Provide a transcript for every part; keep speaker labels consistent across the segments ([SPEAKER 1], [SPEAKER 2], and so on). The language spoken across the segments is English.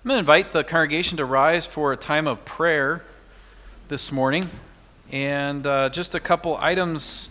[SPEAKER 1] I'm going to invite the congregation to rise for a time of prayer this morning. And just a couple items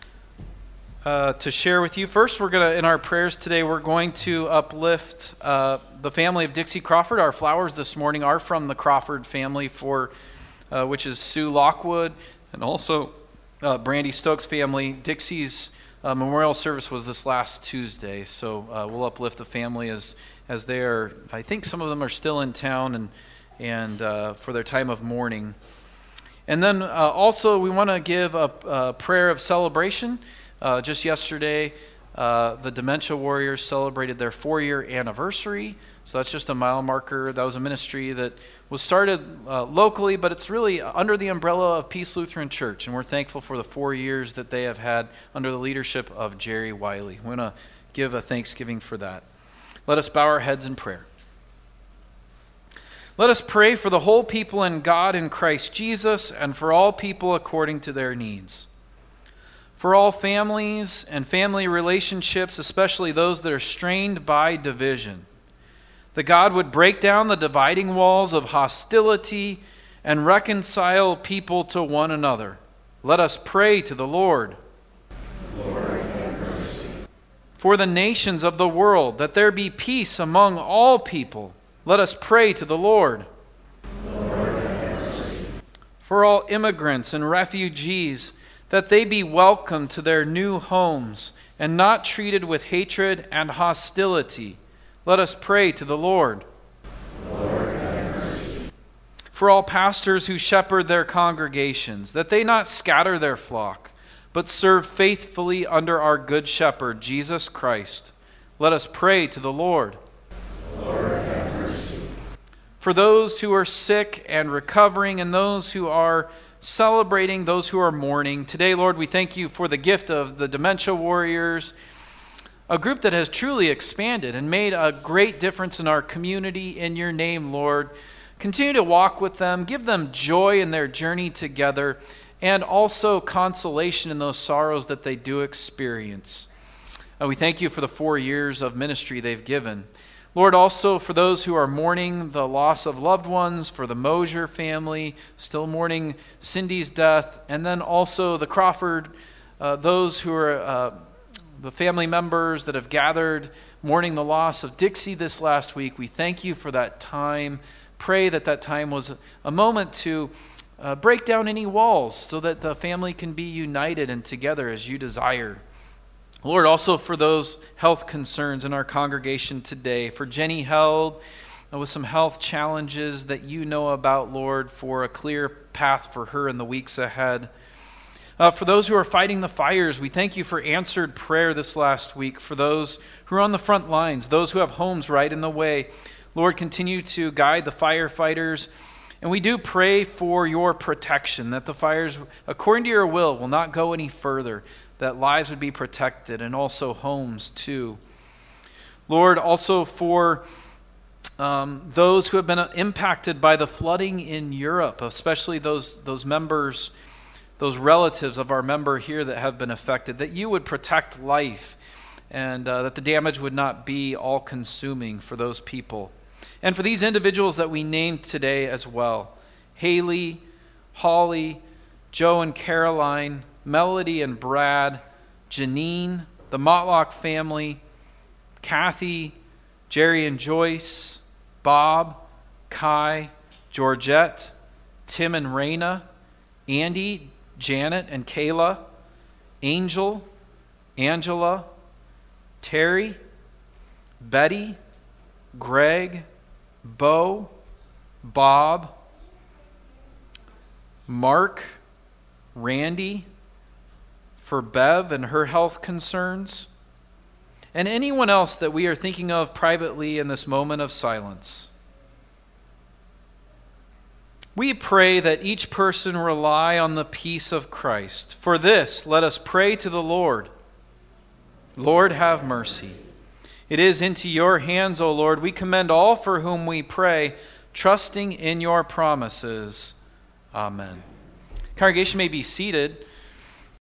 [SPEAKER 1] to share with you. First, in our prayers today, we're going to uplift the family of Dixie Crawford. Our flowers this morning are from the Crawford family, which is Sue Lockwood and also Brandy Stokes' family. Dixie's memorial service was this last Tuesday, so we'll uplift the family as they are. I think some of them are still in town and for their time of mourning. And then also we want to give a prayer of celebration. Just yesterday, the Dementia Warriors celebrated their 4-year anniversary. So that's just a mile marker. That was a ministry that was started locally, but it's really under the umbrella of Peace Lutheran Church. And we're thankful for the 4 years that they have had under the leadership of Jerry Wiley. We want to give a thanksgiving for that. Let us bow our heads in prayer. Let us pray for the whole people in God in Christ Jesus and for all people according to their needs. For all families and family relationships, especially those that are strained by division, that God would break down the dividing walls of hostility and reconcile people to one another. Let us pray to the Lord.
[SPEAKER 2] Lord, have mercy.
[SPEAKER 1] For the nations of the world, that there be peace among all people. Let us pray to the Lord.
[SPEAKER 2] Lord, have mercy.
[SPEAKER 1] For all immigrants and refugees, that they be welcomed to their new homes and not treated with hatred and hostility. Let us pray to the Lord.
[SPEAKER 2] Lord, have mercy.
[SPEAKER 1] For all pastors who shepherd their congregations, that they not scatter their flock, but serve faithfully under our good shepherd, Jesus Christ. Let us pray to the Lord.
[SPEAKER 2] Lord, have mercy.
[SPEAKER 1] For those who are sick and recovering, and those who are celebrating, those who are mourning, today, Lord, we thank you for the gift of the Dementia Warriors, a group that has truly expanded and made a great difference in our community. In your name, Lord, continue to walk with them, give them joy in their journey together, and also consolation in those sorrows that they do experience. We thank you for the 4 years of ministry they've given. Lord, also for those who are mourning the loss of loved ones, for the Mosier family, still mourning Cindy's death, and then also the Crawford, those who are the family members that have gathered mourning the loss of Dixie this last week. We thank you for that time. Pray that time was a moment to break down any walls so that the family can be united and together as you desire. Lord, also for those health concerns in our congregation today, for Jenny Held with some health challenges that you know about, Lord, for a clear path for her in the weeks ahead. For those who are fighting the fires, we thank you for answered prayer this last week. For those who are on the front lines, those who have homes right in the way, Lord, continue to guide the firefighters. And we do pray for your protection, that the fires, according to your will not go any further, that lives would be protected and also homes too. Lord, also for those who have been impacted by the flooding in Europe, especially those members, those relatives of our member here that have been affected, that you would protect life and that the damage would not be all-consuming for those people. And for these individuals that we named today as well, Haley, Holly, Joe and Caroline, Melody and Brad, Janine, the Motlock family, Kathy, Jerry and Joyce, Bob, Kai, Georgette, Tim and Raina, Andy, Janet and Kayla, Angel, Angela, Terry, Betty, Greg, Bo, Bob, Mark, Randy, for Bev and her health concerns, and anyone else that we are thinking of privately in this moment of silence. We pray that each person rely on the peace of Christ. For this, let us pray to the Lord. Lord, have mercy. It is into your hands, O Lord, we commend all for whom we pray, trusting in your promises. Amen. Congregation may be seated.